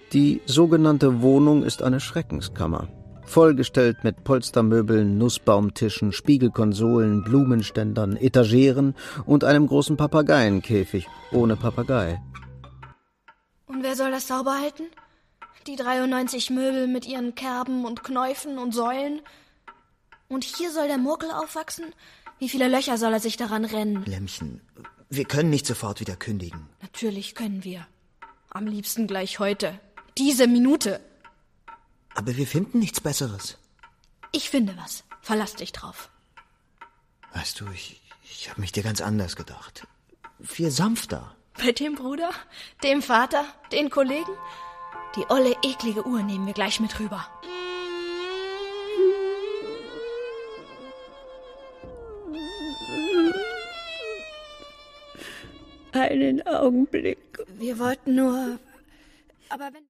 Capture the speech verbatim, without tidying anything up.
Die sogenannte Wohnung ist eine Schreckenskammer. Vollgestellt mit Polstermöbeln, Nussbaumtischen, Spiegelkonsolen, Blumenständern, Etageren und einem großen Papageienkäfig ohne Papagei. Und wer soll das sauber halten? Die dreiundneunzig Möbel mit ihren Kerben und Knäufen und Säulen? Und hier soll der Murkel aufwachsen? Wie viele Löcher soll er sich daran rennen? Lämmchen, wir können nicht sofort wieder kündigen. Natürlich können wir. Am liebsten gleich heute. Diese Minute. Aber wir finden nichts Besseres. Ich finde was. Verlass dich drauf. Weißt du, ich, ich habe mich dir ganz anders gedacht. Viel sanfter. Bei dem Bruder, dem Vater, den Kollegen? Die olle, eklige Uhr nehmen wir gleich mit rüber. Einen Augenblick. Wir wollten nur... Aber wenn...